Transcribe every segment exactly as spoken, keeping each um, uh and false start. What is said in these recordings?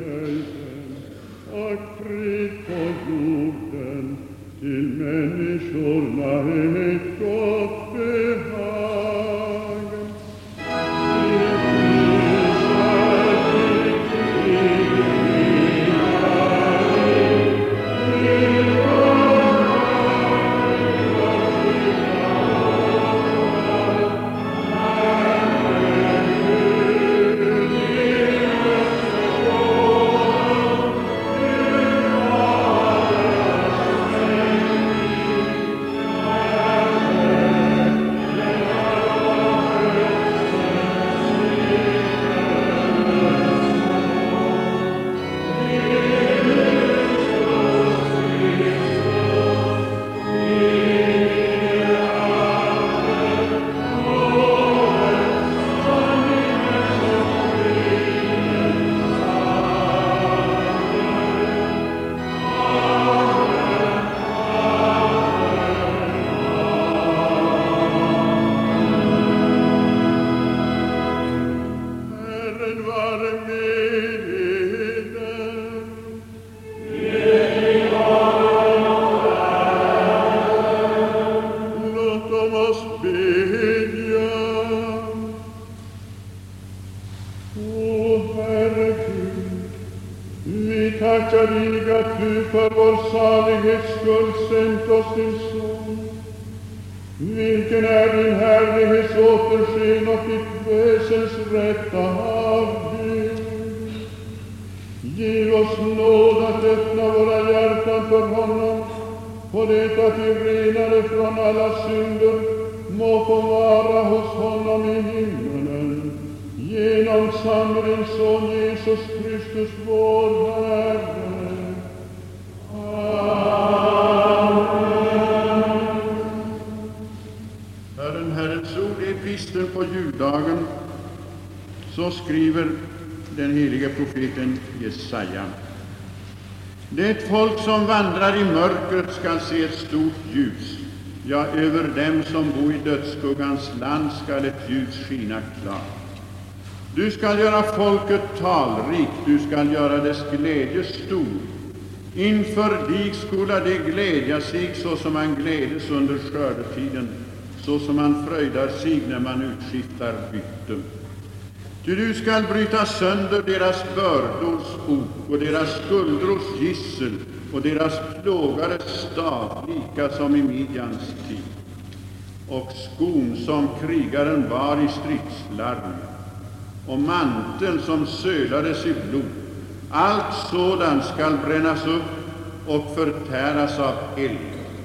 höjden och frid på jorden till människorna ett gott behag. tackar dig att du för vår salighets skull sänt oss din son. Vilken är din härlighets återsken och ditt väsens rätta avbild. Giv oss nåd att öppna våra hjärtan för honom, på det att vi renade från alla synder må få vara hos honom i himmelen, genom samme din son Jesus Kristus vår Herre. Amen. Herren, Herrens ord i episteln på juldagen, så skriver den helige profeten Jesaja. Det folk som vandrar i mörkret skall se ett stort ljus. Ja, över dem som bor i dödsskuggans land skall ett ljus skina klart. Du skall göra folket talrikt, du skall göra dess glädje stor. Inför dig skola de glädja sig så som man glädes under skördetiden, så som man fröjdar sig när man utskiftar byte. Ty du skall bryta sönder deras bördors ok och deras skuldrors gissel och deras plågares stav, lika som i Midjans tid. Och skon som krigaren var i stridslarm, och manteln som sölades i blod, allt sådant skall brännas upp och förtäras av eld.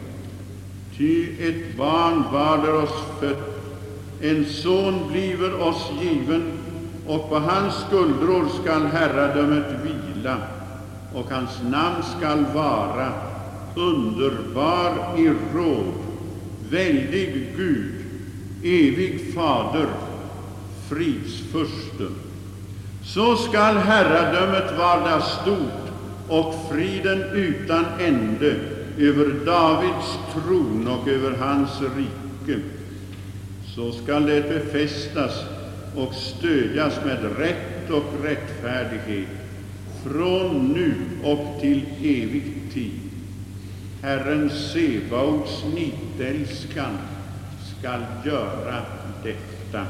Ty ett barn varder oss fött, en son bliver oss given, och på hans skuldror skall herradömet vila, och hans namn skall vara underbar i råd, väldig Gud, evig fader, fridsfurste. Så skall herradömet varda stort och friden utan ände över Davids tron och över hans rike. Så skall det befästas och stödjas med rätt och rättfärdighet från nu och till evig tid. Herren Sebaots nitälskan skall göra detta.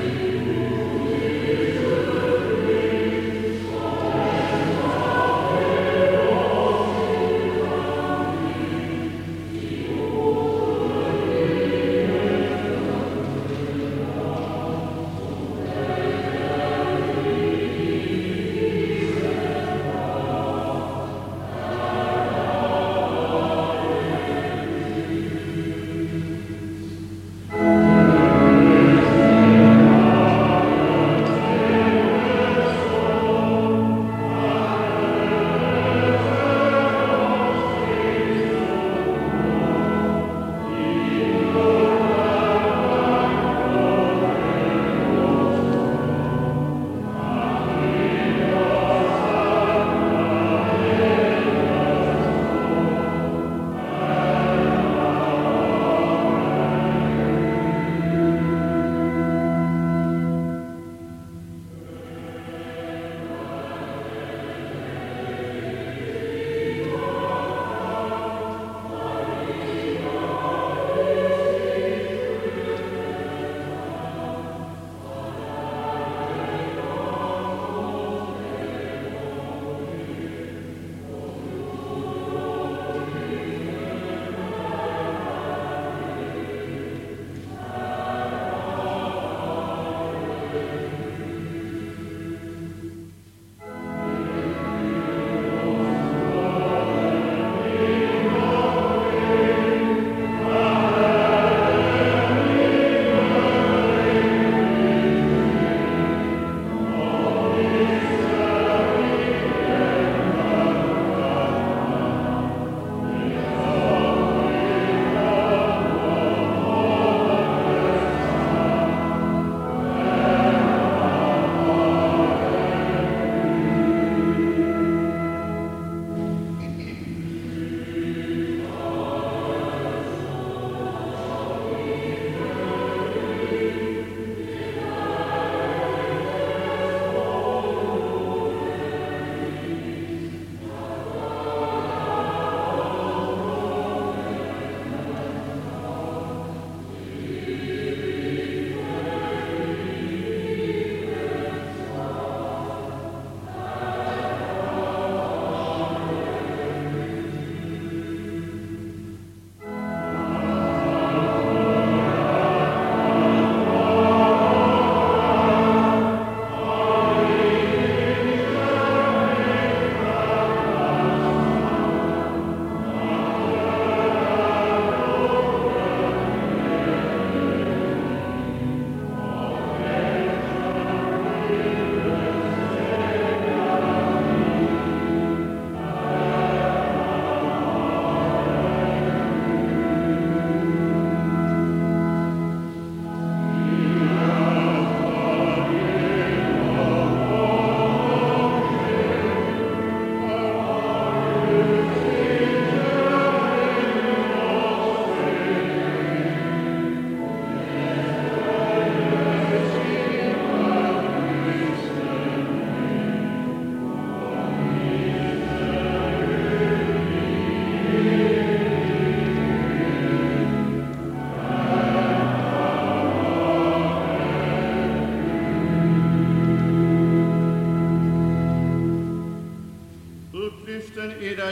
Amen.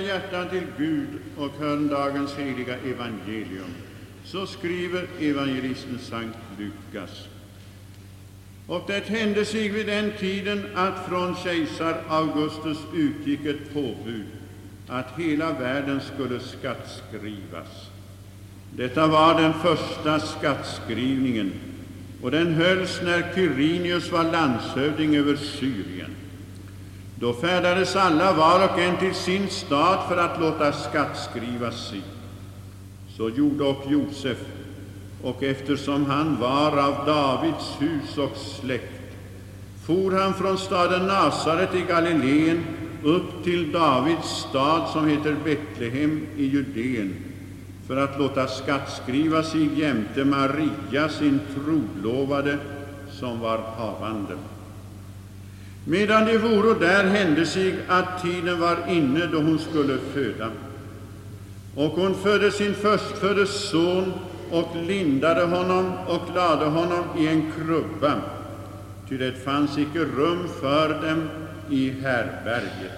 hjärtan till Gud och hör dagens heliga evangelium, så skriver evangelisten Sankt Lukas. Och det hände sig vid den tiden att från kejsar Augustus utgick ett påbud att hela världen skulle skattskrivas. Detta var den första skattskrivningen, och den hölls när Quirinius var landshövding över Syrien. Då färdades alla var och en till sin stad för att låta skattskriva sig. Så gjorde och Josef, och eftersom han var av Davids hus och släkt, for han från staden Nasaret i Galileen upp till Davids stad som heter Betlehem i Judeen, för att låta skattskriva sig jämte Maria, sin trolovade, som var havande. Medan de voro där hände sig att tiden var inne då hon skulle föda. Och hon födde sin förstfödde son och lindade honom och lade honom i en krubba, ty det fanns icke rum för dem i härberget.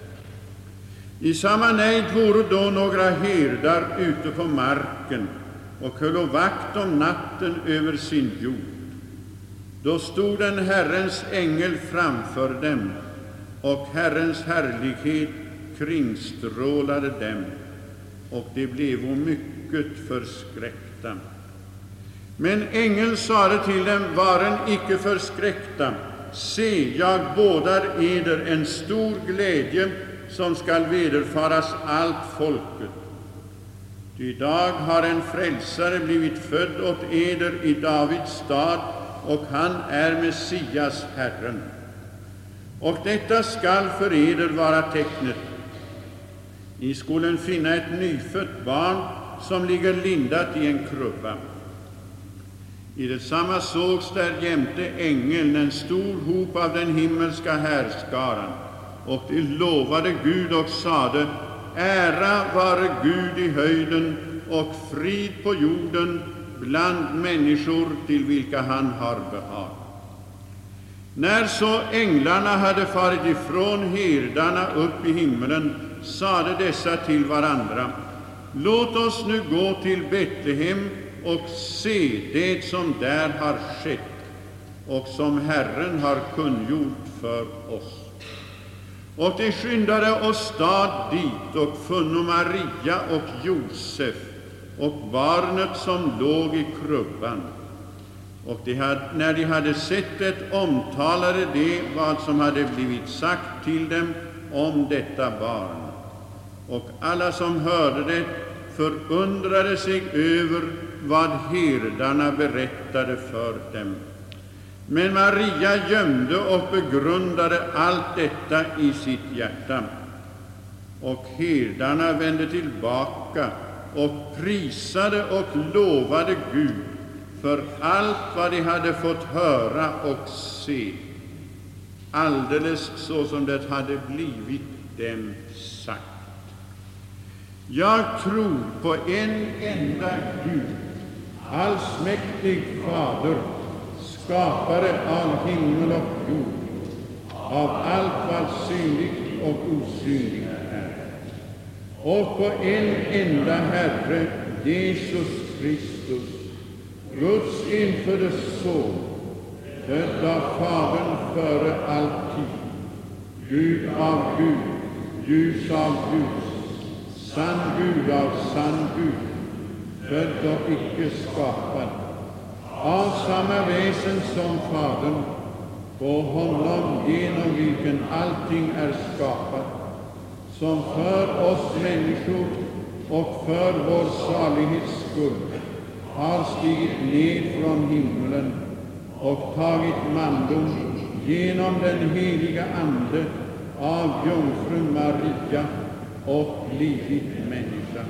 I samma nejd voro då några herdar ute på marken och höll vakt om natten över sin jord. Då stod en Herrens ängel framför dem, och Herrens härlighet kringstrålade dem, och de blevo mycket förskräckta. Men ängeln sade till dem: varen icke förskräckta, se, jag bådar eder en stor glädje, som skall vederfaras allt folket. Ty idag har en frälsare blivit född åt eder i Davids stad, och han är Messias, Herren. Och detta skall för eder vara tecknet: I skolen finna ett nyfött barn, som ligger lindat i en krubba. I detsamma sågs där jämte ängeln en stor hop av den himmelska härskaran, och de lovade Gud och sade: ära vare Gud i höjden och frid på jorden bland människor till vilka han har behag. När så änglarna hade farit ifrån herdarna upp i himmelen, sade dessa till varandra: låt oss nu gå till Betlehem och se det som där har skett och som Herren har kungjort för oss. Och de skyndade och stad dit och funno Maria och Josef och barnet som låg i krubban. Och de hade, när de hade sett det, omtalade de vad som hade blivit sagt till dem om detta barn. Och alla som hörde det förundrade sig över vad herdarna berättade för dem. Men Maria gömde och begrundade allt detta i sitt hjärta. Och herdarna vände tillbaka och prisade och lovade Gud för allt vad de hade fått höra och se, alldeles så som det hade blivit dem sagt. Jag tror på en enda Gud, allsmäktig Fader, skapare av himmel och jord, av allt vad synligt och osynligt är, och på en enda Herre, Jesus Kristus, Guds enfödde son, född av Fadern före all tid, Gud av Gud, ljus av ljus, sann Gud av sann Gud, född och icke skapad, av samma väsen som Fadern, på honom genom vilken allting är skapat, som för oss människor och för vår salighets skull har stigit ned från himmelen och tagit mandom genom den heliga Ande av jungfrun Maria och blivit människa,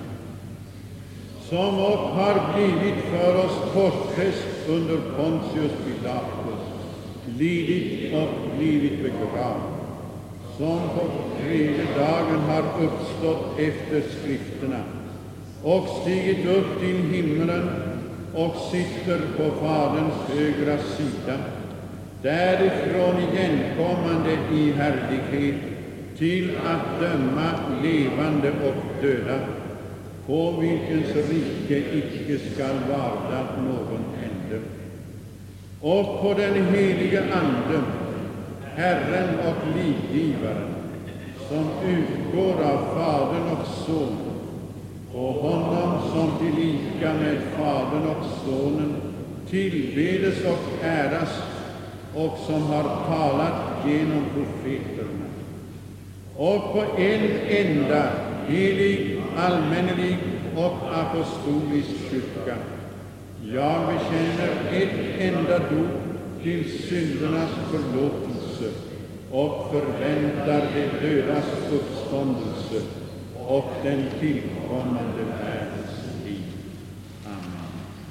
som och har blivit för oss korsfäst under Pontius Pilatus, lidit och blivit begravd, som på tredje dagen har uppstått efter skrifterna och stigit upp till himmelen och sitter på Faderns högra sida, därifrån igenkommande i härlighet till att döma levande och döda, på vilkens rike icke skall varda någon ände, och på den helige Ande, Herren och livgivaren, som utgår av Fadern och Sonen, och honom som tillika med Fadern och Sonen tillbedes och äras, och som har talat genom profeterna, och på en enda helig, allmännelig och apostolisk kyrka. Jag bekänner ett enda dop till syndernas förlåtelse och förväntar de dödas uppståndelse och den tillkommande världens liv. Amen.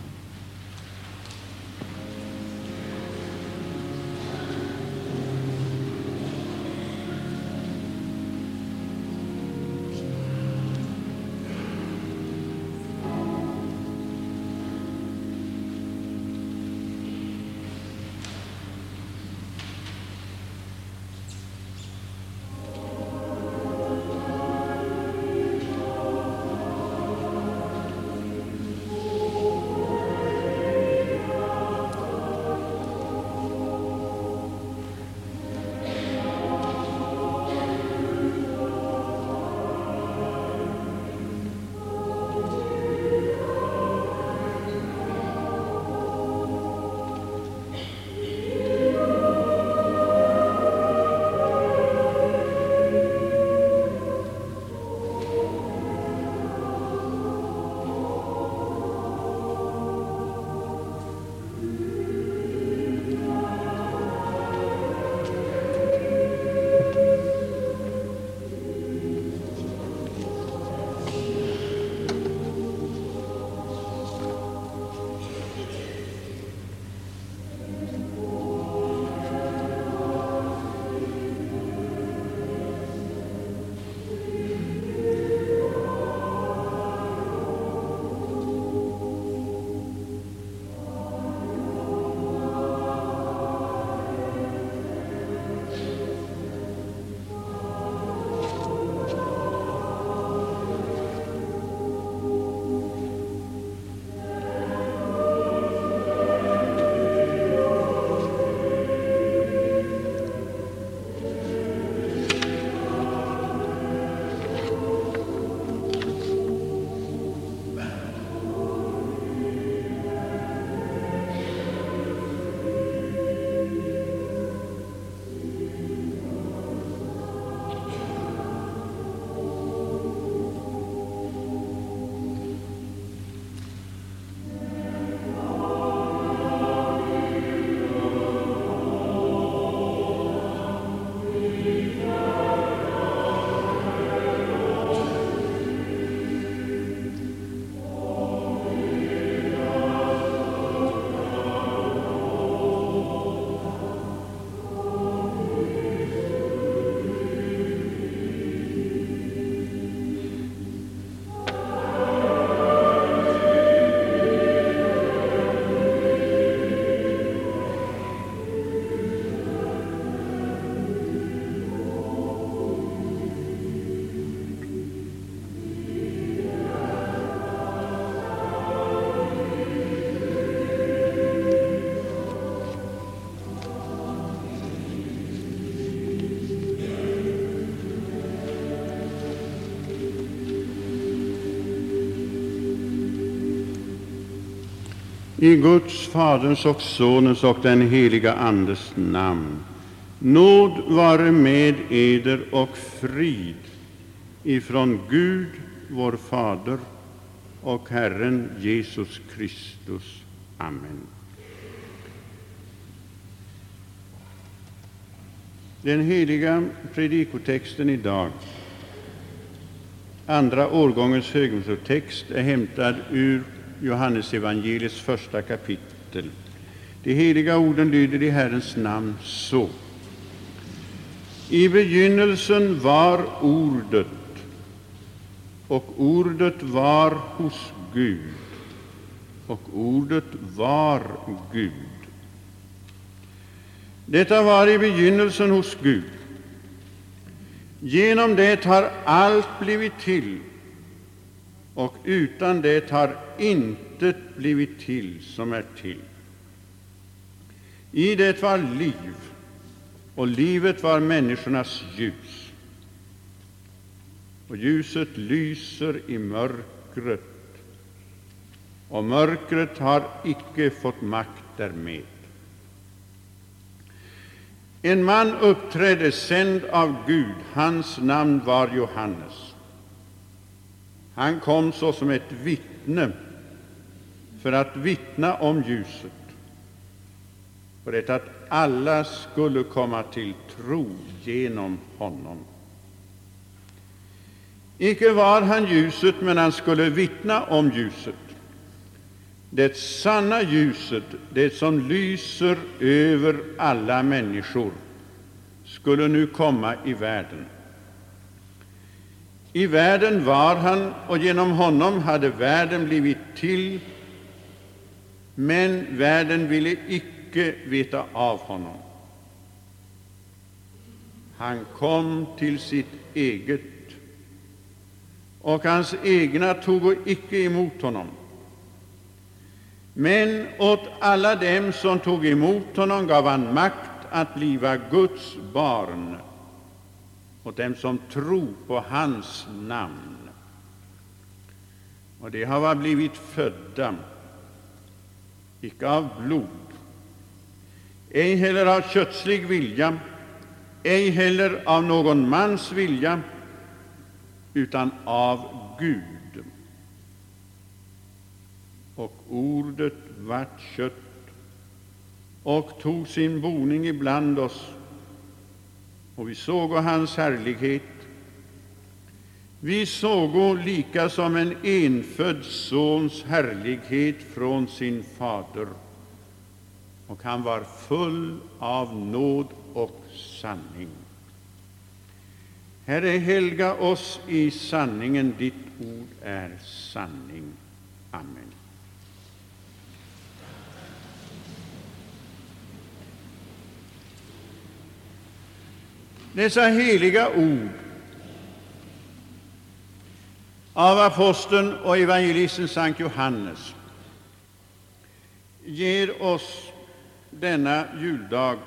I Guds, Faderns och Sonens och den heliga Andes namn. Nåd vare med eder och frid ifrån Gud, vår Fader, och Herren Jesus Kristus. Amen. Den heliga predikotexten idag, andra årgångens högmässotext, är hämtad ur Johannes evangeliets första kapitel. De heliga orden lyder i Herrens namn så. I begynnelsen var ordet, och ordet var hos Gud, och ordet var Gud. Detta var i begynnelsen hos Gud. Genom det har allt blivit till, och utan det har intet blivit till som är till. I det var liv, och livet var människornas ljus. Och ljuset lyser i mörkret, och mörkret har icke fått makt därmed. En man uppträdde sänd av Gud, hans namn var Johannes. Han kom såsom ett vittne för att vittna om ljuset, för det att alla skulle komma till tro genom honom. Icke var han ljuset, men han skulle vittna om ljuset. Det sanna ljuset, det som lyser över alla människor, skulle nu komma i världen. I världen var han, och genom honom hade världen blivit till, men världen ville icke veta av honom. Han kom till sitt eget, och hans egna tog icke emot honom. Men åt alla dem som tog emot honom gav han makt att bliva Guds barn, åt dem som tror på hans namn. Och det har blivit födda, icke av blod, ej heller av kötslig vilja, ej heller av någon mans vilja, utan av Gud. Och ordet vart kött och tog sin boning ibland oss, och vi såg hans härlighet. Vi såg lika som en enfödd sons härlighet från sin fader, och han var full av nåd och sanning. Herre, helga oss i sanningen, ditt ord är sanning. Amen. Dessa heliga ord av aposteln och evangelisten Sankt Johannes ger oss denna juldag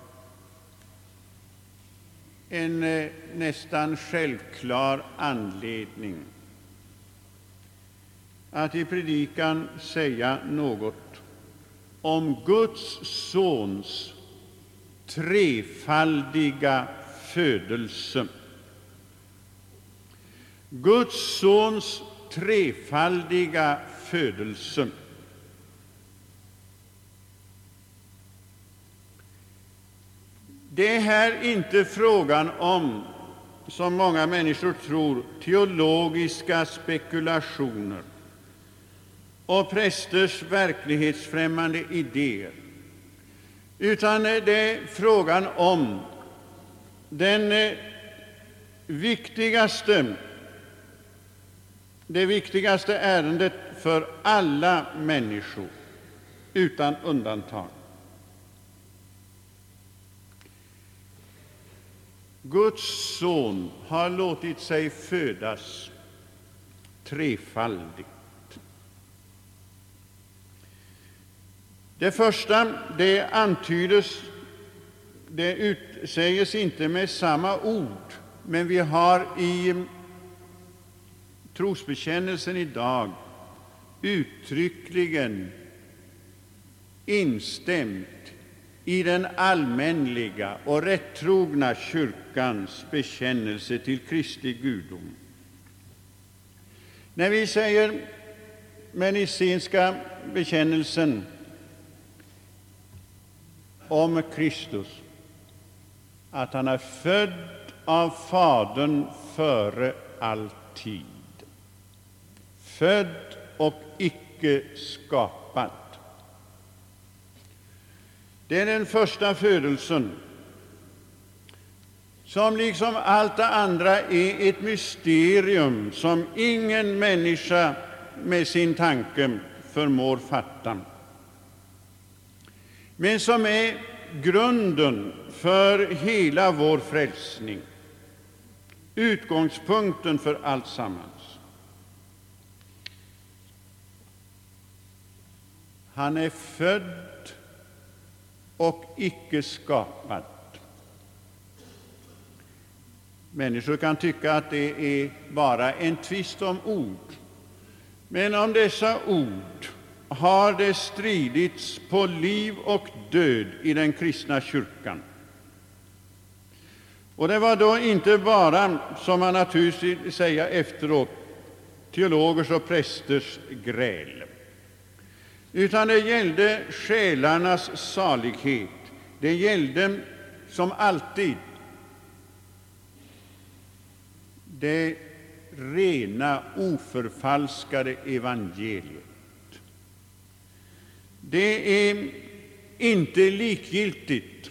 en eh, nästan självklar anledning att i predikan säga något om Guds sons trefaldiga födelse. Guds sons trefaldiga födelse. Det är här inte frågan om, som många människor tror, teologiska spekulationer och prästers verklighetsfrämmande idéer, utan det är frågan om den viktigaste, det viktigaste ärendet för alla människor utan undantag. Guds son har låtit sig födas trefaldigt. Det första, det antydes, det utsäges inte med samma ord, men vi har i trosbekännelsen idag uttryckligen instämt i den allmänliga och rättrogna kyrkans bekännelse till Kristi gudom. När vi säger med nicénska bekännelsen om Kristus att han är född av Fadern före all tid, född och icke skapad. Det är den första födelsen, som liksom allt det andra är ett mysterium som ingen människa med sin tanke förmår fatta, men som är grunden för hela vår frälsning. utgångspunkten för allt sammans. Han är född och icke skapad. Människor kan tycka att det är bara en tvist om ord, men om dessa ord har det stridits på liv och död i den kristna kyrkan. Och det var då inte bara, som man naturligtvis säger efteråt, teologers och prästers gräl, utan det gällde själarnas salighet. Det gällde som alltid det rena, oförfalskade evangeliet. Det är inte likgiltigt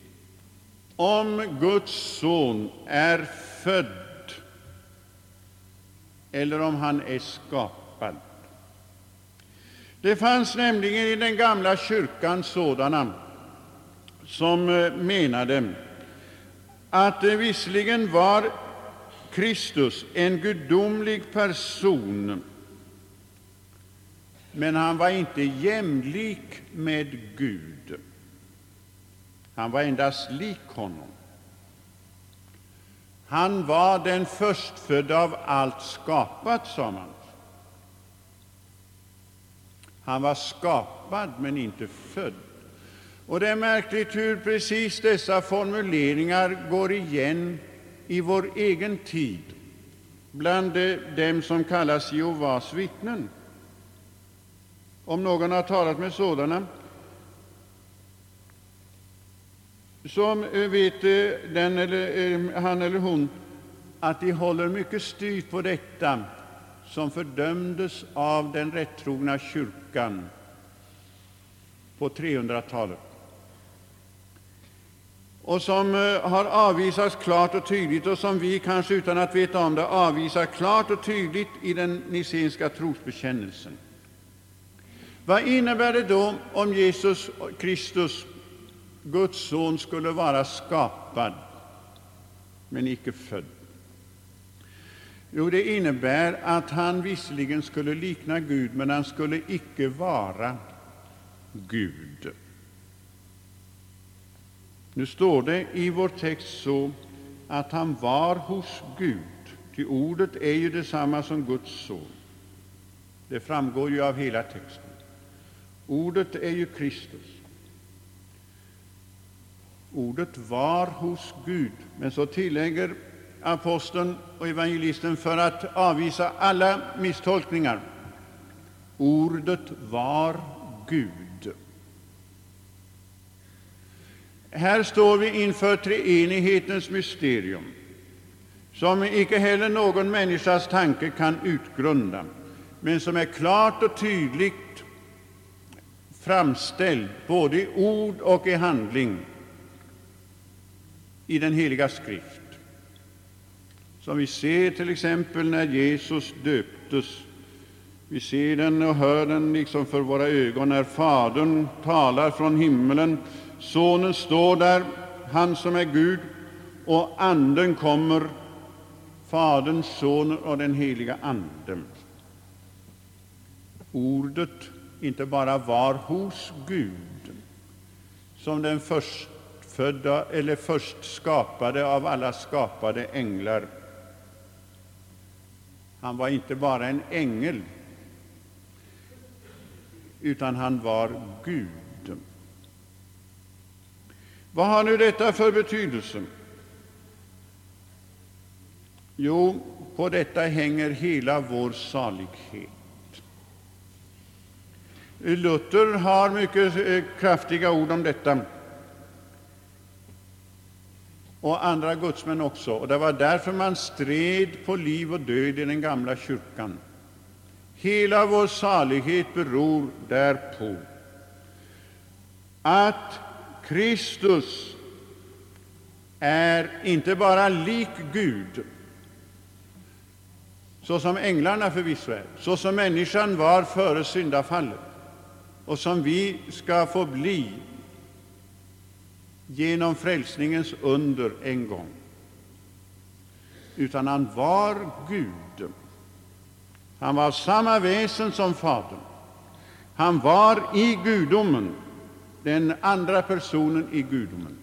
om Guds son är född eller om han är skapad. Det fanns nämligen i den gamla kyrkan sådana som menade att det visserligen var Kristus en gudomlig person, men han var inte jämlik med Gud. Han var endast lik honom. Han var den förstfödda av allt skapat, sa man. Han var skapad men inte född. Och det är märkligt hur precis dessa formuleringar går igen i vår egen tid bland dem som kallas Jehovas vittnen. Om någon har talat med sådana, så vet den eller, han eller hon att de håller mycket styrt på detta som fördömdes av den rättrogna kyrkan på trehundratalet och som har avvisats klart och tydligt, och som vi kanske utan att veta om det avvisar klart och tydligt i den nicénska trosbekännelsen. Vad innebär det då om Jesus Kristus, Guds son, skulle vara skapad men icke född? Jo, det innebär att han visserligen skulle likna Gud, men han skulle icke vara Gud. Nu står det i vår text så att han var hos Gud, ty ordet är ju detsamma som Guds son. Det framgår ju av hela texten. Ordet är ju Kristus. Ordet var hos Gud, men så tillägger aposteln och evangelisten för att avvisa alla misstolkningar: ordet var Gud. Här står vi inför treenighetens mysterium, som icke heller någon människas tanke kan utgrunda, men som är klart och tydligt framställd både i ord och i handling i den heliga skrift. Som vi ser till exempel när Jesus döptes. Vi ser den och hör den liksom för våra ögon när Fadern talar från himmelen. Sonen står där, han som är Gud, och Anden kommer, Fadern, Sonen och den heliga Anden. Ordet inte bara var hos Gud som den förstfödda eller först skapade av alla skapade änglar. Han var inte bara en ängel, utan han var Gud. Vad har nu detta för betydelse? Jo, på detta hänger hela vår salighet. Luther har mycket kraftiga ord om detta, och andra gudsmän också, och det var därför man stred på liv och död i den gamla kyrkan. Hela vår salighet beror därpå att Kristus är inte bara lik Gud, så som änglarna förvisso är, så som människan var före syndafallet, och som vi ska få bli genom frälsningens under en gång, utan han var Gud. Han var samma väsen som Fadern. Han var i gudomen, den andra personen i gudomen.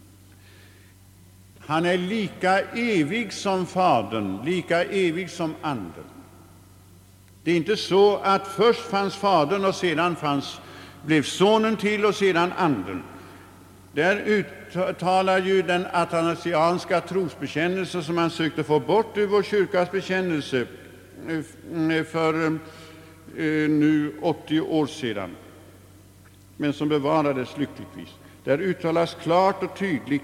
Han är lika evig som Fadern, lika evig som Anden. Det är inte så att först fanns Fadern och sedan fanns, blev Sonen till och sedan Anden. Där uttalar ju den athanasianska trosbekännelse, som man sökte få bort ur vår kyrkas bekännelse för nu åttio år sedan, men som bevarades lyckligtvis. Där uttalas klart och tydligt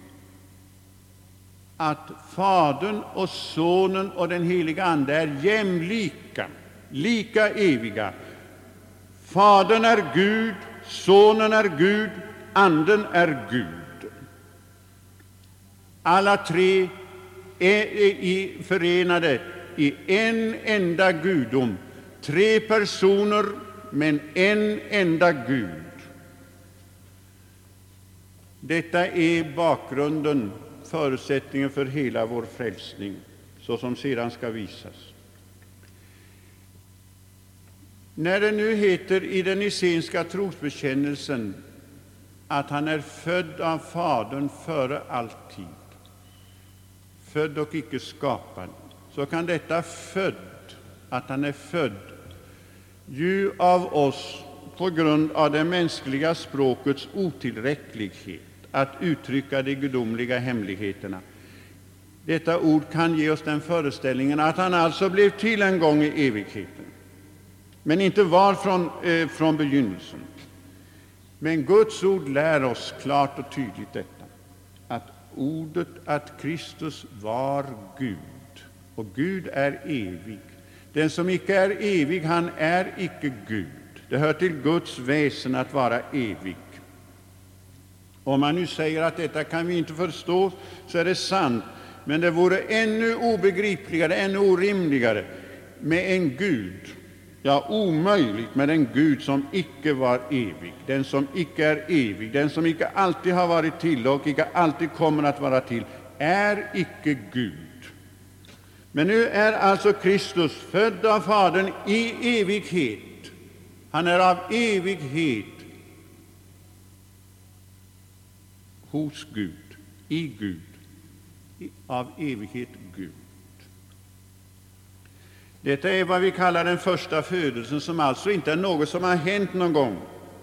att Fadern och Sonen och den heliga Ande är jämlika, lika eviga. Fadern är Gud, Sonen är Gud, Anden är Gud. Alla tre är förenade i en enda gudom. Tre personer, men en enda Gud. Detta är bakgrunden, förutsättningen för hela vår frälsning, så som sedan ska visas. När det nu heter i den nicénska trosbekännelsen att han är född av Fadern före all tid, född och icke skapad, så kan detta född, att han är född, ju av oss på grund av det mänskliga språkets otillräcklighet att uttrycka de gudomliga hemligheterna. Detta ord kan ge oss den föreställningen att han alltså blev till en gång i evigheten, men inte var från, eh, från begynnelsen. Men Guds ord lär oss klart och tydligt detta, att ordet, att Kristus var Gud, och Gud är evig. Den som icke är evig, han är icke Gud. Det hör till Guds väsen att vara evig. Om man nu säger att detta kan vi inte förstå, så är det sant, men det vore ännu obegripligare, ännu orimligare med en Gud, ja, omöjligt med en Gud som icke var evig, den som icke är evig, den som icke alltid har varit till och icke alltid kommer att vara till, är icke Gud. Men nu är alltså Kristus född av Fadern i evighet. Han är av evighet hos Gud, i Gud, av evighet Gud. Detta är vad vi kallar den första födelsen, som alltså inte är något som har hänt någon gång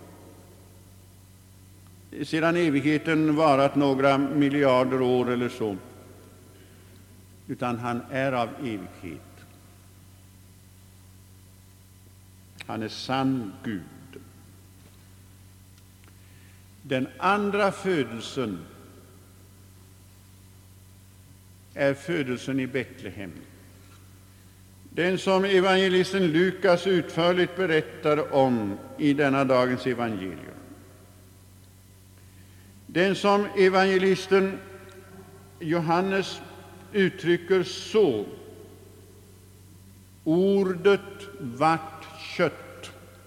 sedan evigheten varat några miljarder år eller så, utan han är av evighet. Han är sann Gud. Den andra födelsen är födelsen i Betlehem, den som evangelisten Lukas utförligt berättar om i denna dagens evangelium. Den som evangelisten Johannes uttrycker så: ordet vart kött.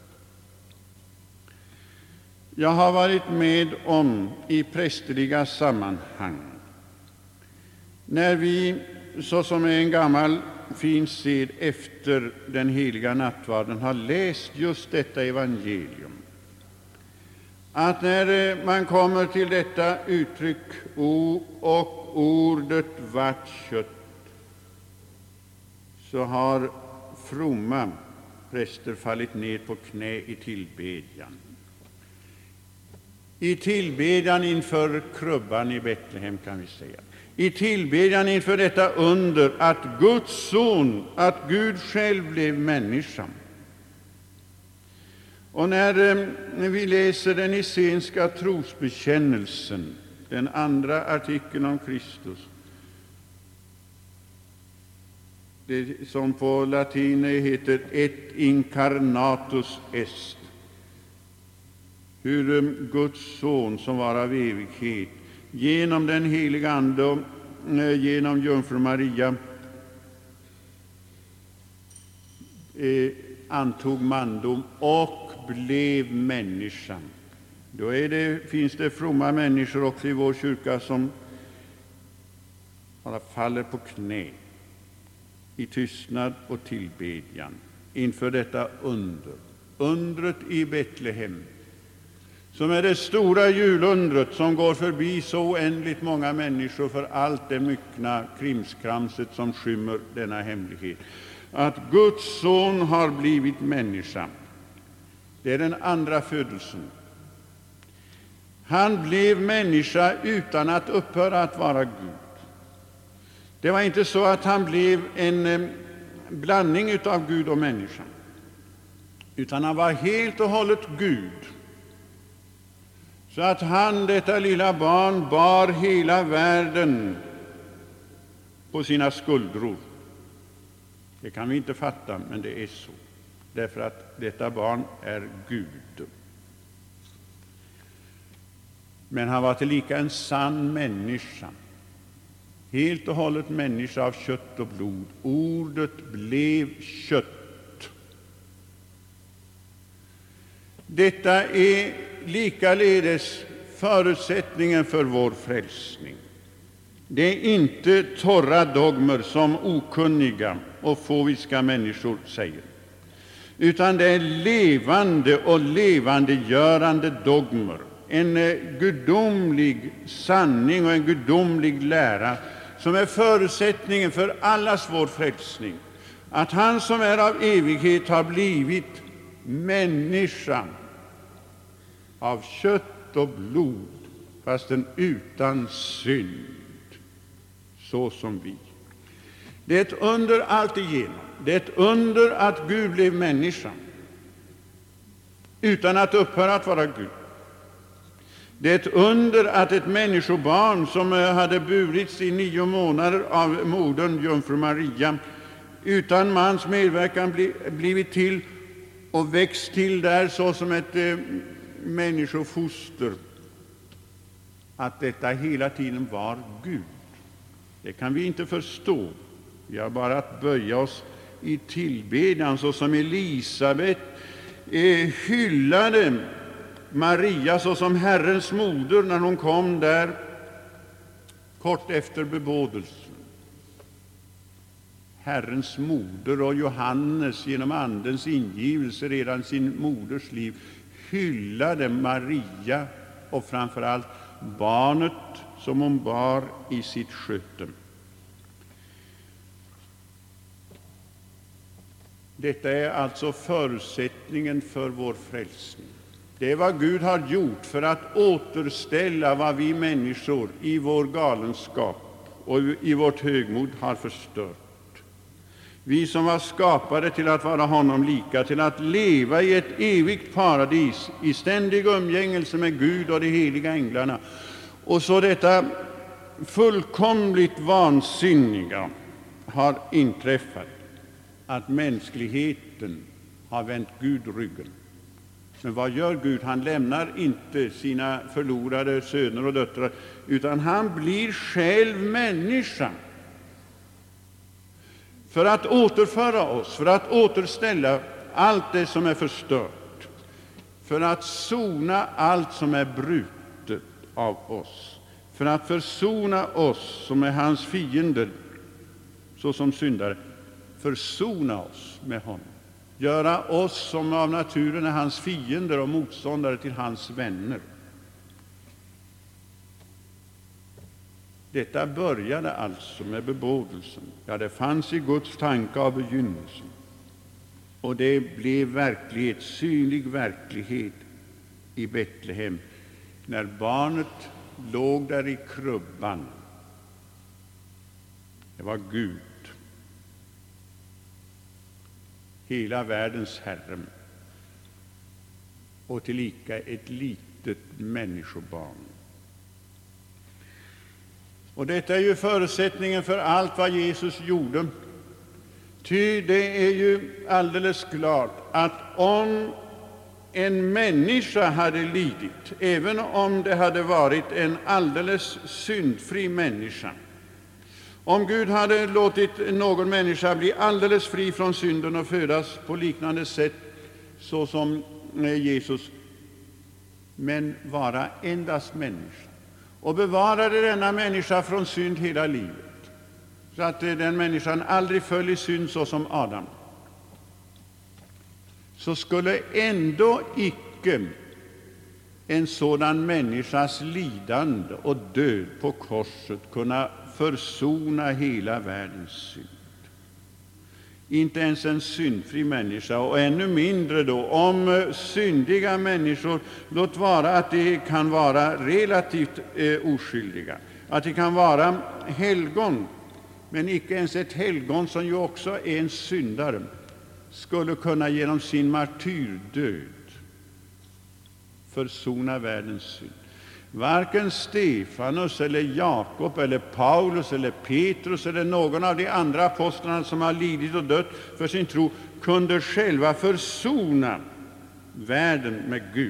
Jag har varit med om i prästerliga sammanhang, när vi, såsom en gammal fin sed efter den heliga nattvarden, har läst just detta evangelium, att när man kommer till detta uttryck o och ordet vart kött, så har fromma präster fallit ned på knä i tillbedjan. I tillbedjan inför krubban i Betlehem, kan vi säga. I tillbedjan inför detta under att Guds son, att Gud själv blev människa. Och när vi läser den nicénska trosbekännelsen, den andra artikeln om Kristus, det som på latin heter et incarnatus est, hur Guds son, som var av evighet, genom den heliga Ande och genom jungfru Maria eh, antog mandom och blev människan. Då är det, finns det fromma människor också i vår kyrka som bara faller på knä i tystnad och tillbedjan inför detta under, undret i Betlehem, som är det stora julundret som går förbi så oändligt många människor för allt det myckna krimskramset som skymmer denna hemlighet. Att Guds son har blivit människa, det är den andra födelsen. Han blev människa utan att upphöra att vara Gud. Det var inte så att han blev en blandning av Gud och människa, utan han var helt och hållet Gud. Så att han, detta lilla barn, bar hela världen på sina skuldror. Det kan vi inte fatta, men det är så. Därför att detta barn är Gud. Men han var tillika en sann människa. Helt och hållet människa av kött och blod. Ordet blev kött. Detta är likaledes förutsättningen för vår frälsning. Det är inte torra dogmer som okunniga och fåviska människor säger, utan det är levande och levandegörande dogmer, en gudomlig sanning och en gudomlig lära som är förutsättningen för allas vår frälsning. Att han som är av evighet har blivit människa av kött och blod, fastän utan synd, så som vi. Det är ett under alltigenom. Det är ett under att Gud blev människa utan att upphöra att vara Gud. Det är ett under att ett människobarn som hade burits i nio månader av modern jungfru Maria utan mans medverkan blivit till och växt till där såsom ett eh, människofoster, att detta hela tiden var Gud. Det kan vi inte förstå. Vi har bara att böja oss i tillbedjan, så som Elisabet eh, hyllade Maria såsom Herrens moder när hon kom där kort efter bebådelsen. Herrens moder, och Johannes genom andens ingivelse redan sin moders liv hyllade Maria och framförallt barnet som hon bar i sitt sköte. Detta är alltså förutsättningen för vår frälsning. Det är vad Gud har gjort för att återställa vad vi människor i vår galenskap och i vårt högmod har förstört. Vi som var skapade till att vara honom lika, till att leva i ett evigt paradis i ständig umgängelse med Gud och de heliga änglarna. Och så detta fullkomligt vansinniga har inträffat, att mänskligheten har vänt Gud ryggen. Men vad gör Gud? Han lämnar inte sina förlorade söner och döttrar, utan han blir själv människa för att återföra oss, för att återställa allt det som är förstört, för att sona allt som är brutet av oss, för att försona oss som är hans fiender såsom syndare, försona oss med honom, göra oss som av naturen är hans fiender och motståndare till hans vänner. Detta började alltså med bebådelsen. Ja, det fanns i Guds tanke av begynnelsen. Och det blev verklighet, synlig verklighet i Betlehem, när barnet låg där i krubban. Det var Gud, hela världens Herre, och tillika ett litet människobarn. Och detta är ju förutsättningen för allt vad Jesus gjorde. Ty det är ju alldeles klart att om en människa hade lidit, även om det hade varit en alldeles syndfri människa, om Gud hade låtit någon människa bli alldeles fri från synden och födas på liknande sätt så som Jesus, men vara endast människa, och bevarade denna människa från synd hela livet, så att den människan aldrig föll i synd så som Adam, så skulle ändå icke en sådan människas lidande och död på korset kunna försona hela världens synd. Inte ens en syndfri människa, och ännu mindre då om syndiga människor, låt vara att de kan vara relativt eh, oskyldiga, att de kan vara helgon, men icke ens ett helgon som ju också är en syndare skulle kunna genom sin martyrdöd försona världens synd. Varken Stefanus eller Jakob eller Paulus eller Petrus eller någon av de andra apostlarna som har lidit och dött för sin tro kunde själva försona världen med Gud.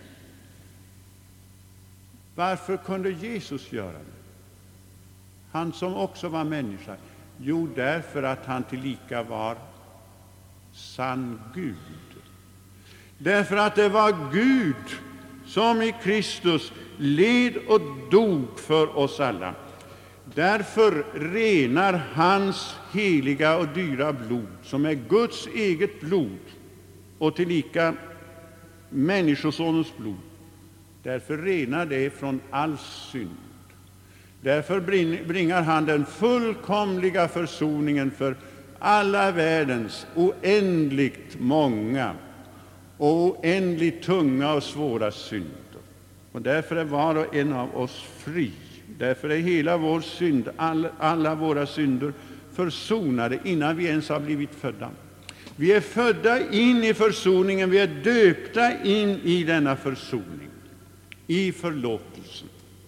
Varför kunde Jesus göra det? Han som också var människa. Jo, därför att han tillika var sann Gud. Därför att det var Gud som i Kristus led och dog för oss alla. Därför renar hans heliga och dyra blod, som är Guds eget blod och tillika människosonens blod, därför renar det från all synd. Därför bringar han den fullkomliga försoningen för alla världens oändligt många och oändligt tunga och svåra synder. Och därför är var och en av oss fri. Därför är hela vår synd, all, alla våra synder försonade innan vi ens har blivit födda. Vi är födda in i försoningen, vi är döpta in i denna försoning, i förlåtelsen.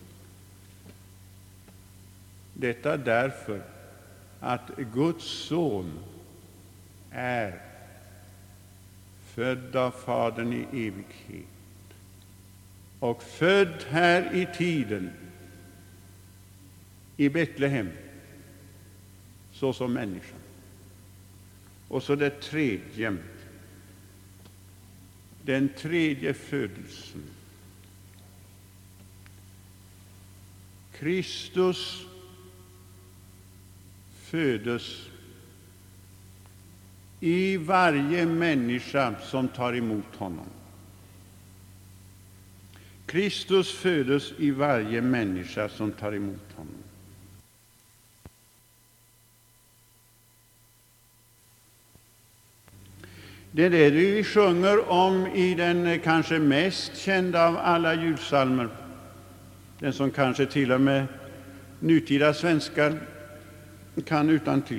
Detta därför att Guds son är född av Fadern i evighet och född här i tiden i Betlehem såsom människa. Och så det tredje, den tredje födelsen. Kristus födes i varje människa som tar emot honom. Kristus födes i varje människa som tar emot honom. Det är det vi sjunger om i den kanske mest kända av alla julsalmer, den som kanske till och med nutida svenskar kan utantill.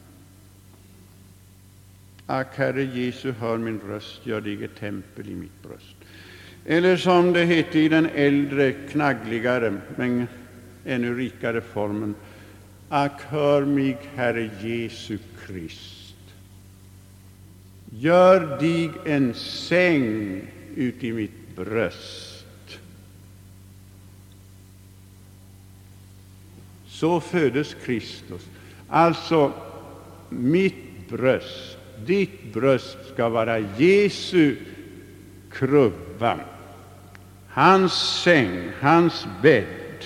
Ack, Herre Jesu, hör min röst, gör dig ett tempel i mitt bröst. Eller som det heter i den äldre, knaggligare, men ännu rikare formen. Ack, hör mig, Herre Jesu Krist. Gör dig en säng ut i mitt bröst. Så födes Kristus. Alltså, mitt bröst, ditt bröst ska vara Jesu krubba, hans säng, hans bädd,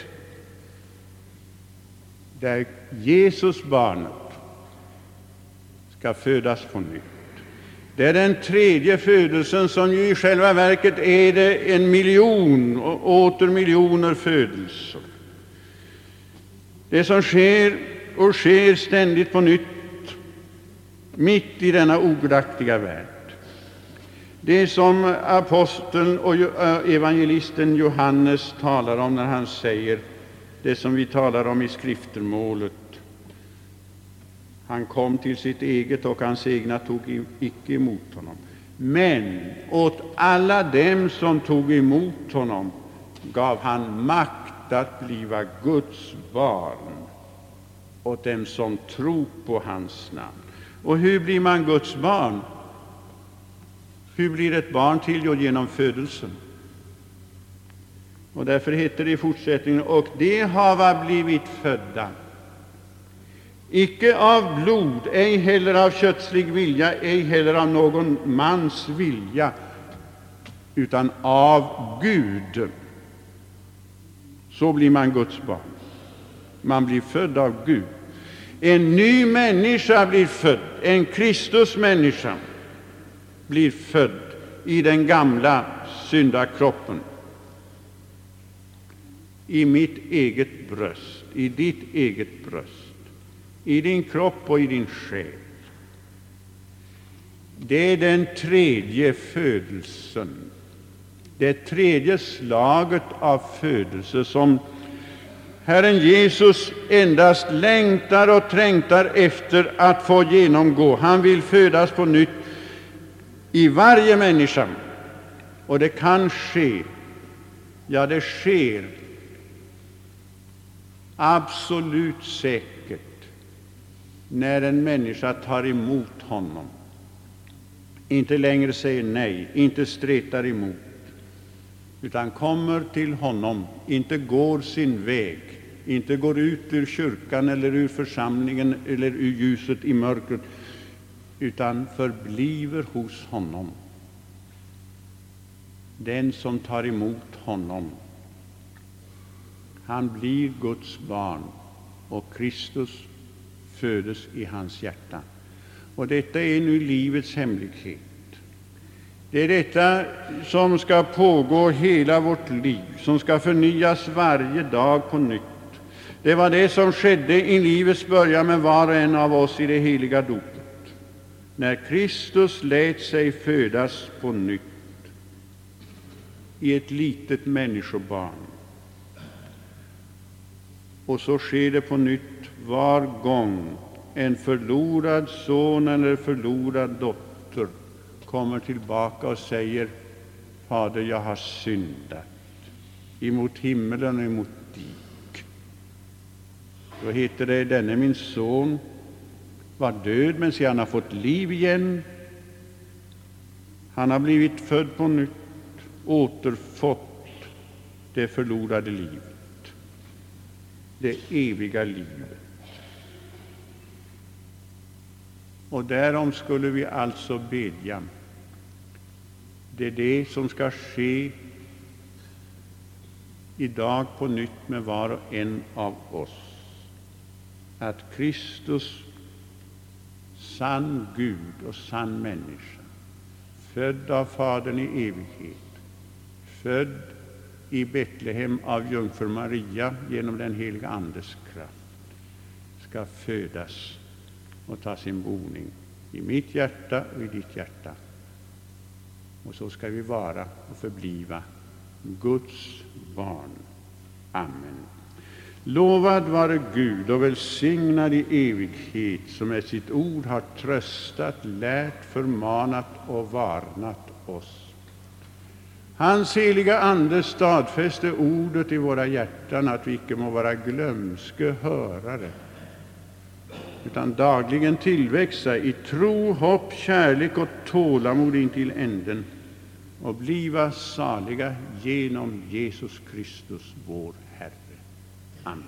där Jesus barnet ska födas på nytt. Det är den tredje födelsen, som ju i själva verket är det en miljon och åter miljoner födelser. Det som sker och sker ständigt på nytt mitt i denna ogudaktiga värld. Det som aposteln och evangelisten Johannes talar om när han säger det som vi talar om i skriftermålet. Han kom till sitt eget och hans egna tog icke emot honom. Men åt alla dem som tog emot honom gav han makt att bliva Guds barn, åt dem som tror på hans namn. Och hur blir man Guds barn? Hur blir ett barn till? Jo, genom födelsen. Och därför heter det i fortsättningen, och de hava blivit födda, icke av blod, ej heller av kötslig vilja, ej heller av någon mans vilja, utan av Gud. Så blir man Guds barn. Man blir född av Gud. En ny människa blir född, en Kristusmänniska blir född i den gamla syndakroppen. I mitt eget bröst, i ditt eget bröst, i din kropp och i din själ. Det är den tredje födelsen, det tredje slaget av födelse som Herren Jesus endast längtar och trängtar efter att få genomgå. Han vill födas på nytt i varje människa. Och det kan ske, ja det sker absolut säkert när en människa tar emot honom. Inte längre säger nej, inte stretar emot, utan kommer till honom, inte går sin väg, inte går ut ur kyrkan eller ur församlingen eller ur ljuset i mörkret, utan förbliver hos honom. Den som tar emot honom, han blir Guds barn och Kristus födes i hans hjärta. Och detta är nu livets hemlighet. Det är detta som ska pågå hela vårt liv, som ska förnyas varje dag på nytt. Det var det som skedde i livets början med var och en av oss i det heliga dopet, när Kristus lät sig födas på nytt i ett litet människobarn. Och så sker det på nytt var gång en förlorad son eller förlorad dotter kommer tillbaka och säger: Fader, jag har syndat emot himmelen och emot dig. Då heter det: denne min son var död, men se, han har fått liv igen. Han har blivit född på nytt, återfått det förlorade livet, det eviga livet. Och därom skulle vi alltså bedja. Det är det som ska ske idag på nytt med var och en av oss. Att Kristus, sann Gud och sann människa, född av Fadern i evighet, född i Betlehem av jungfru Maria genom den heliga Andes kraft, ska födas och ta sin boning i mitt hjärta och i ditt hjärta. Och så ska vi vara och förbliva Guds barn. Amen. Lovad vare Gud och välsignad i evighet, som med sitt ord har tröstat, lärt, förmanat och varnat oss. Hans heliga Ande stadfäste ordet i våra hjärtan, att vi icke må vara glömske hörare, utan dagligen tillväxa i tro, hopp, kärlek och tålamod intill änden, och bliva saliga genom Jesus Kristus vår Herre. Amen.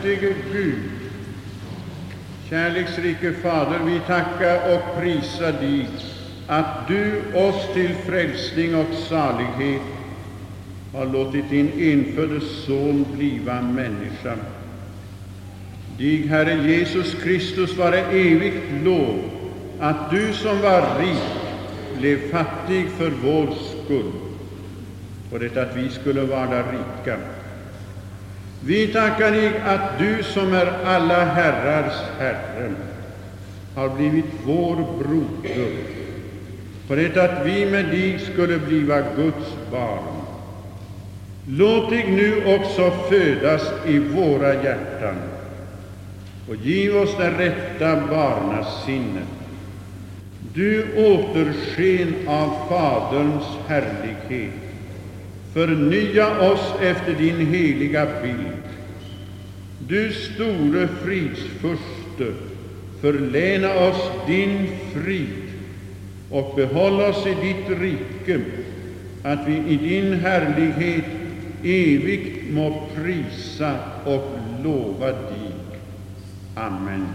allsmäktige Gud, kärleksrike Fader, vi tackar och prisar dig att du oss till frälsning och salighet har låtit din enfödde son bliva människa. Dig, Herre Jesus Kristus, vare evigt lov, att du som var rik blev fattig för vår skull, och det att vi skulle vara rika. Vi tackar dig att du som är alla herrars Herre har blivit vår broder, för det att vi med dig skulle bliva Guds barn. Låt dig nu också födas i våra hjärtan och giv oss det rätta barnasinnet. Du återsken av Faderns härlighet, förnya oss efter din heliga bild. Du store fridsfurste, förläna oss din frid och behåll oss i ditt rike, att vi i din härlighet evigt må prisa och lova dig. Amen.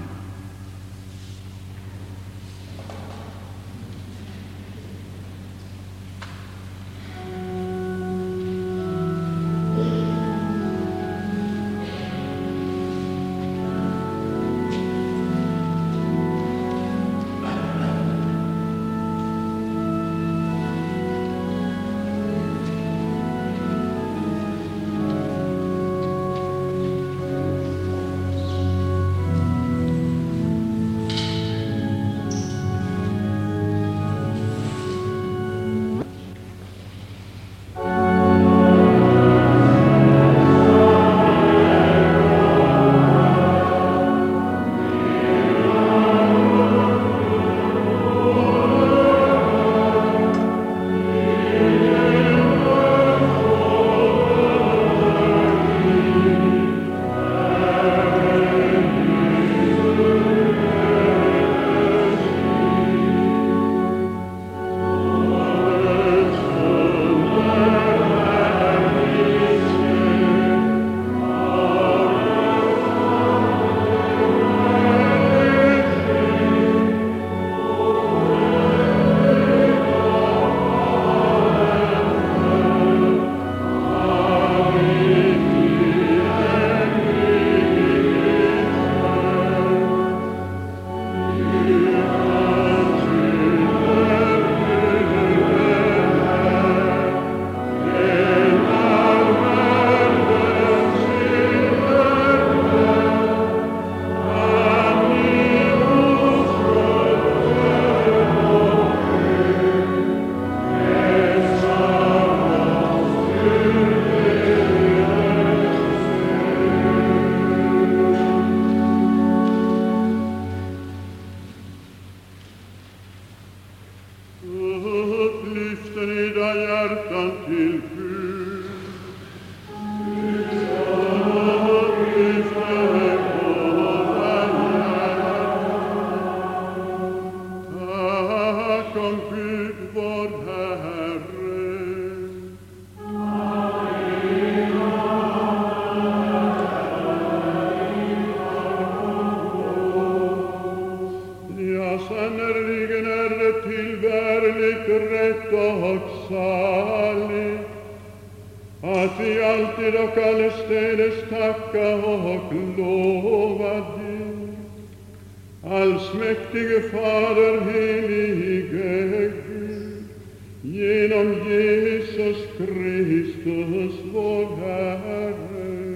Allsmäktige Fader, helige Gud, genom Jesus Kristus vår Herre.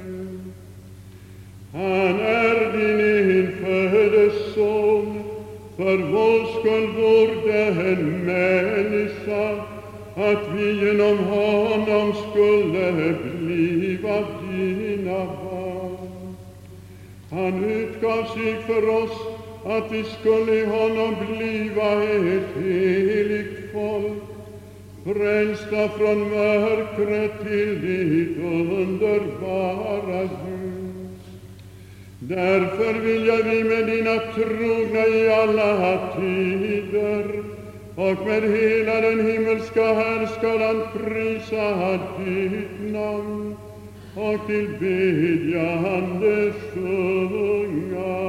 Han är din enfödde son, för vår skull vorde en människa, att vi genom honom skulle bliva dina barn. Han utgav sig för oss, att vi skulle i honom bliva ett heligt folk, frälsta från mörkret till ditt underbara ljus. Därför vill jag vi med dina trogna i alla tider och med hela den himmelska härskaran prisa ditt namn och till bedjande sjunga.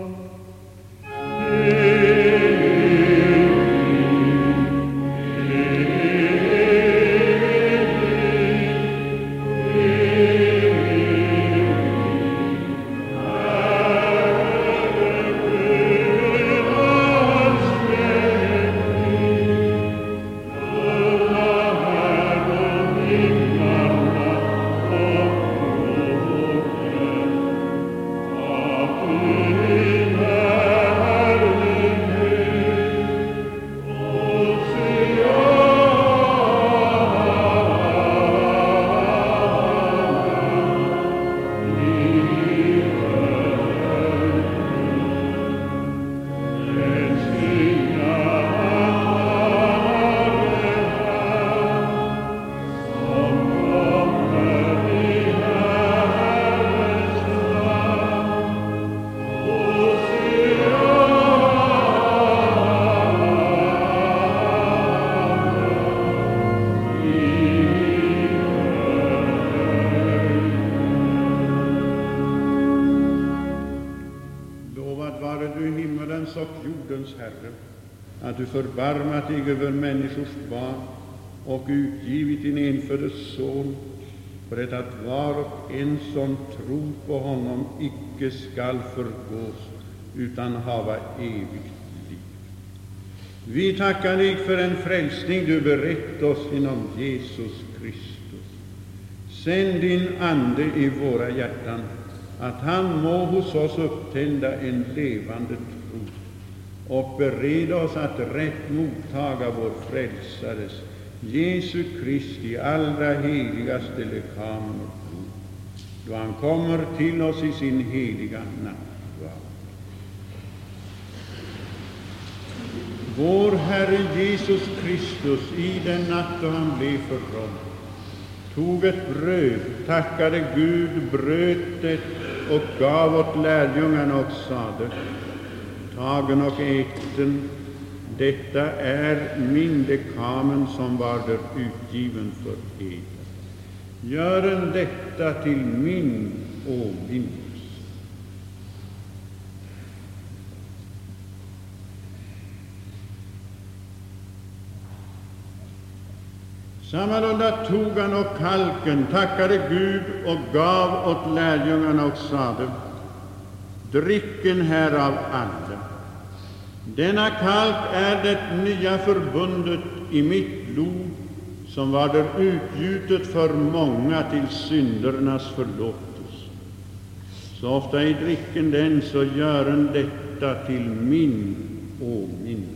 Att du förbarmat dig över människors barn och utgivit din enfödde son, för det att var och en som tror på honom icke skall förgås, utan hava evigt liv. Vi tackar dig för en frälsning du berett oss inom Jesus Kristus. Sänd din Ande i våra hjärtan, att han må hos oss upptända en levande tro och bereda oss att rätt mottaga vår frälsares, Jesu Kristi allra heligaste lekamen och blod, då han kommer till oss i sin heliga nattvard. Vår Herre Jesus Kristus, i den natt då han blev förrådd, tog ett bröd, tackade Gud, bröt det och gav åt lärjungarna och sade: tagen och äten, detta är min lekamen som varder utgiven för er. Gören detta till min åminnelse. Sammalunda tog han och kalken, tackade Gud och gav åt lärjungarna och sade: dricken härav alla. Denna kalk är det nya förbundet i mitt blod, som varder utgjutet för många till syndernas förlåtelse. Så ofta I dricken den, så gören detta till min åminnelse.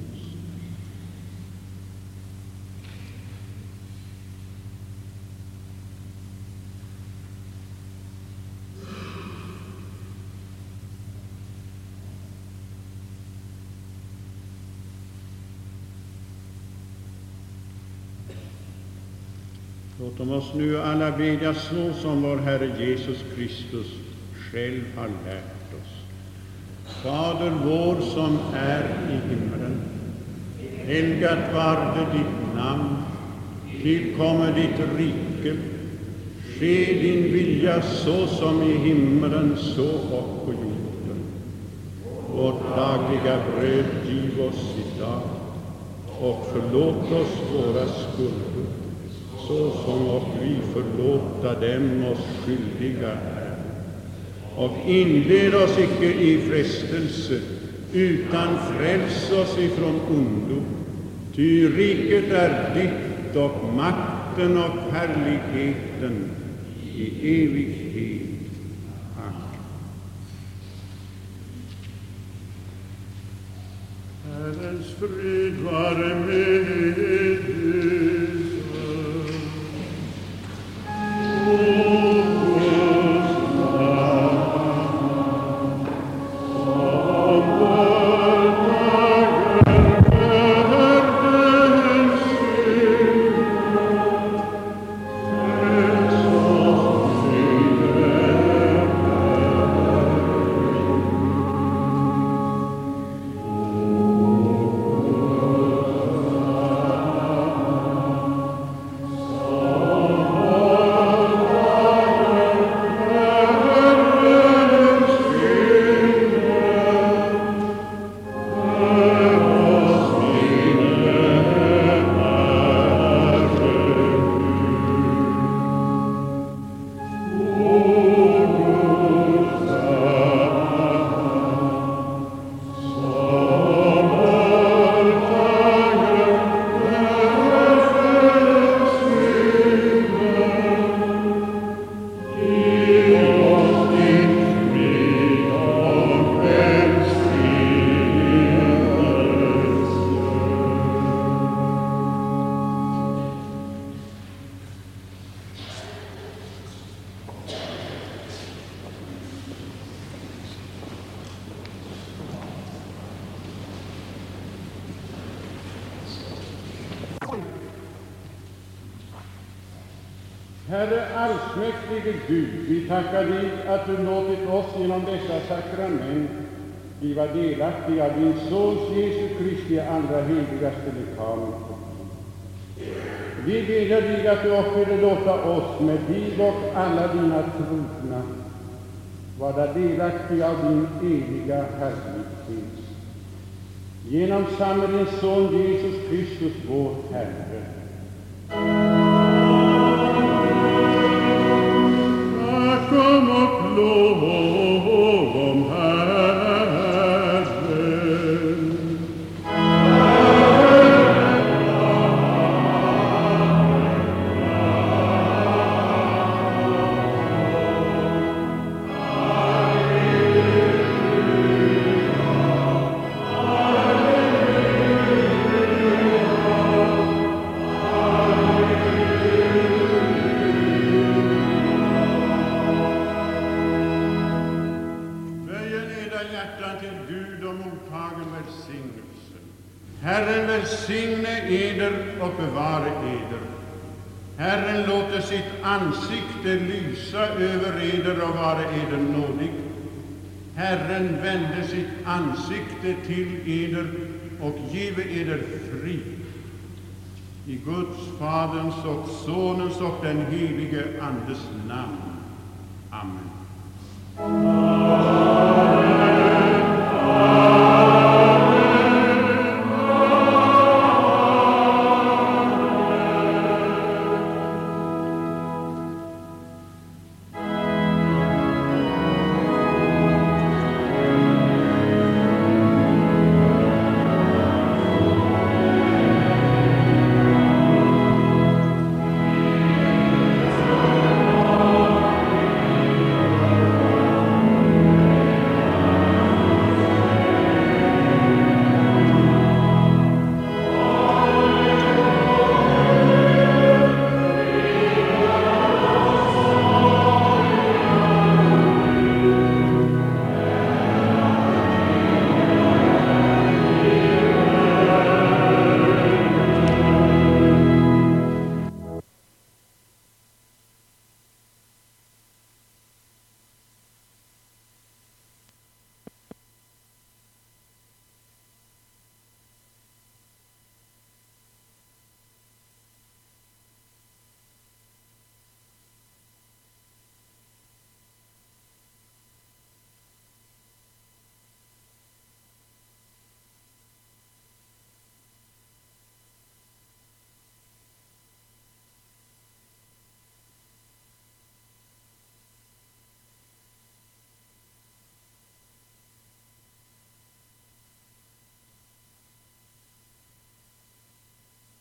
Låt oss nu alla bedja så som vår Herre Jesus Kristus själv har lärt oss. Fader vår som är i himmelen, helgat varde ditt namn, tillkommer ditt rike, ske din vilja så som i himmelen så och på jorden. Vårt dagliga bröd giv oss idag, och förlåt oss våra skulder, så som och vi förlåta dem oss skyldiga är. Och inled oss icke i frestelse, utan fräls oss ifrån ondo. Ty riket är ditt, och makten och härligheten i evighet. Amen. Herrens frid vare med er. Herre allsmäktige Gud, vi tackar dig att du låtit oss genom dessa sakrament bliva delaktiga av din Sons Jesu Kristi allra heligaste lekament. Vi ber dig att du också låta oss med dig och alla dina trogna vara delaktiga av din eviga härlighet. Genom samme din Son Jesus Kristus, vår Herre. Kom och lov om Herren. Herren välsigne eder och bevare eder. Herren låter sitt ansikte lysa över eder och vara eder nådig. Herren vände sitt ansikte till eder och give eder frid. I Guds, Faderns och Sonens och den helige Andes namn.